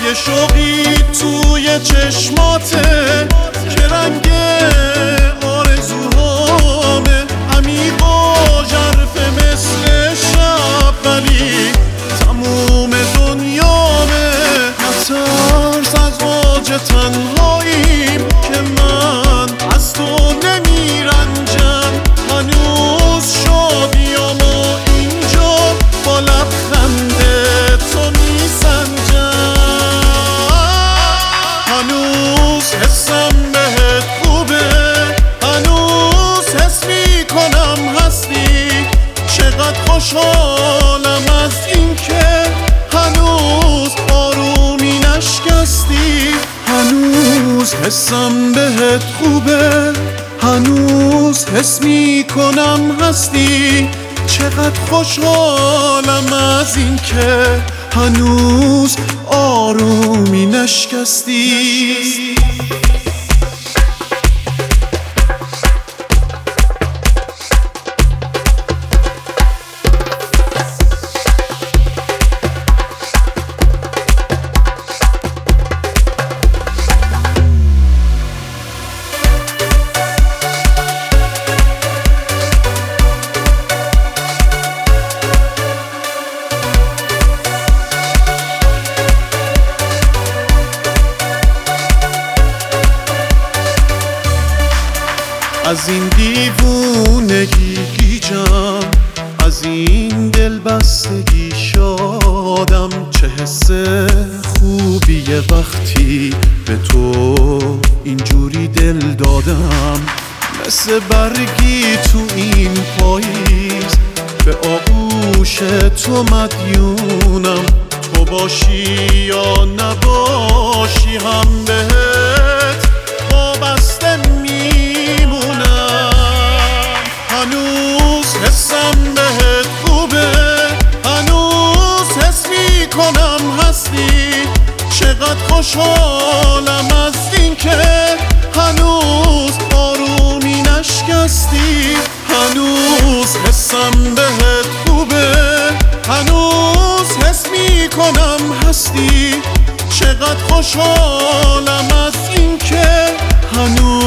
یه شوقی توی چشماته که رنگ آرزوهامه، عمیق و ژرفه مثل شب، ولی تموم دنیامه. نترس از اوج تنهاییم که من از تو نمیرنجم، هنوز شادیامو اینجا با لبخند تو میسنجم. هنوز حسم بهت خوبه، هنوز حس میکنم هستی. چقدر خوشحالم از این که هنوز آرومی نشکستی. هنوز حسم بهت خوبه، هنوز حس میکنم هستی. چقدر خوشحالم از این که هنوز آرومی نشکستی. از این دیوونگی گیجم، از این دلبستگی شادم. چه حس خوبیه وقتی به تو اینجوری دل دادم. مثل برگی تو این پاییز به آغوش تو مدیونم. تو باشی یا نباشی هم بهت وابسته هنوز حسم بهت خوبه، هنوز حس میکنم هستی. چقدر خوشحالم از این که هنوز آرومی نشکستی. هنوز حسم بهت خوبه، هنوز حس میکنم هستی. چقدر خوشحالم از این که هنوز